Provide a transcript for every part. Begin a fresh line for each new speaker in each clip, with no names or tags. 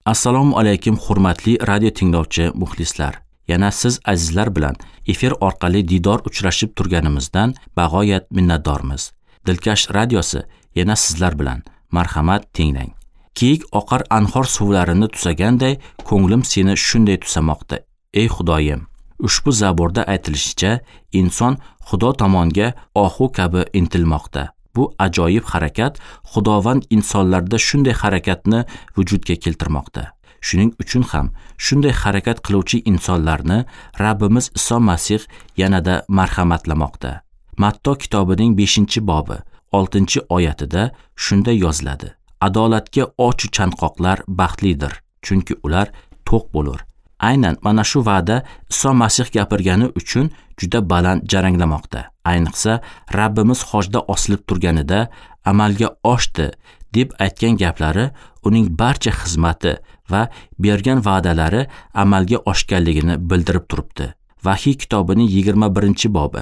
Assalomu alaykum hurmatli radio tinglovchi muxlislar. Yana siz azizlar bilan efir orqali didor uchrashib turganimizdan bag'oyat minnatdormiz. Dilkash radiosi yana sizlar bilan marhamat tinglang. Kiyik oqar anhor suvlarini tusaganday ko'nglim seni shunday tusamoqda. Ey Xudoyim, ushbu zaborda aytilishicha inson Xudo tomonga ohu kabi intilmoqda. Bu ajoyib harakat Xudovand insonlarda shunday harakatni vujudga keltirmoqda. Shuning uchun ham shunday harakat qiluvchi insonlarni Rabbimiz Iso Masih yanada marhamatlamoqda. Matto kitobining 5-bobi 6-oyatida shunday yoziladi: Adolatga och chanqoqlar baxtlidir, chunki ular to'q bo'lur. Aynan mana shu va'da Iso Masih gapirgani uchun juda baland jaranglamoqda. Ayniqsa Rabbimiz hojda osilib turganida amalga oshdi deb aytgan gaplari uning barcha xizmati va bergan va'dalari amalga oshganligini bildirib turibdi. Vahiy kitobining 21-bobi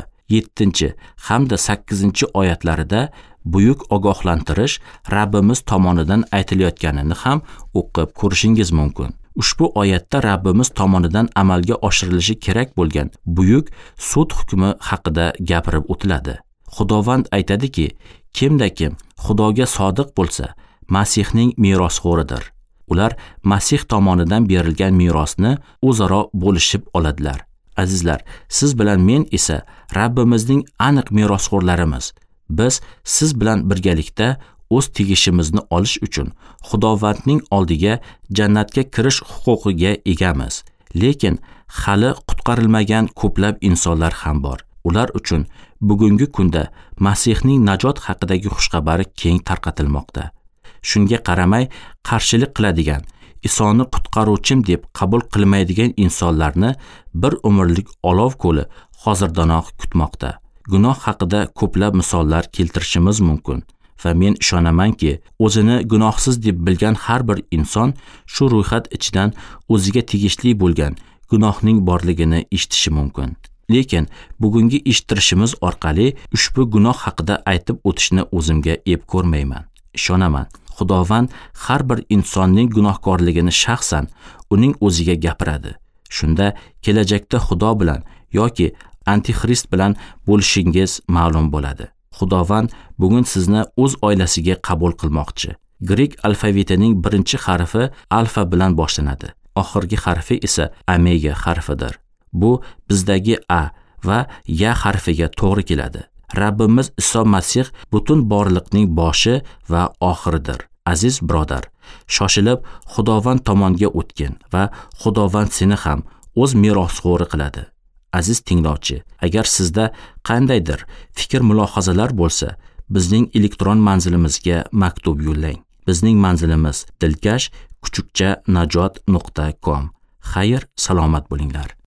7 hamda 8-oyatlarida buyuk ogohlantirish Rabbimiz tomonidan aytilayotganini ham o'qib ko'rishingiz mumkin. Ushbu oyatda Rabbimiz tomonidan amalga oshirilishi kerak bo'lgan buyuk sud hukmi haqida gapirib o'tiladi. Xudovand aytadiki, kimda kim Xudoga sodiq bo'lsa, Masihning merosxo'ridir. Ular Masih tomonidan berilgan merosni o'zaro bo'lishib oladilar. Azizlar, siz bilan men esa Rabbimizning aniq merosxo'rlarimiz. Biz siz bilan birgalikda o'z tegishimizni olish uchun Xudovandning oldiga jannatga kirish huquqiga egamiz. Lekin hali qutqarilmagan ko'plab insonlar ham bor. Ular uchun bugungi kunda Masihning najot haqidagi xushxabari keng tarqatilmoqda. Shunga qaramay qarshilik qiladigan, Isoni qutqaruvchim deb qabul qilmaydigan insonlarni bir umrlik olov ko'li hozirdanoq kutmoqda. Gunoh haqida ko'plab misollar keltirishimiz mumkin. Va men ishonamanki, o'zini gunohsiz deb bilgan har bir inson shu ro'yxat ichidan o'ziga tegishli bo'lgan gunohning borligini eshitishi mumkin. Lekin bugungi eshittirishimiz orqali ushbu gunoh haqida aytib o'tishni o'zimga ep ko'rmayman. Ishonaman, Xudovand har bir insonning gunohkorligini shaxsan uning o'ziga gapiradi. Shunda kelajakda Xudo bilan yoki Antixrist bilan bo'lishingiz ma'lum bo'ladi. Xudovand bugun sizni o'z oilasiga qabul qilmoqchi. Grek alfavitining 1-harfi alfa bilan boshlanadi. Oxirgi harfi esa omega harfidir. Bu bizdagi a va ya harfiga to'g'ri keladi. Rabbimiz Iso Masih butun borliqning boshi va oxiridir. Aziz birodar, shoshilib Xudovand tomonga o'tgin va Xudovand seni ham o'z merosxo'ri qiladi. Aziz tinglovchi, agar sizda qandaydir fikr mulohazalar bo'lsa, bizning elektron manzilimizga maktub yo'llang. Bizning manzilimiz dilkash_najot.com. Xayr, salomat bo'linglar.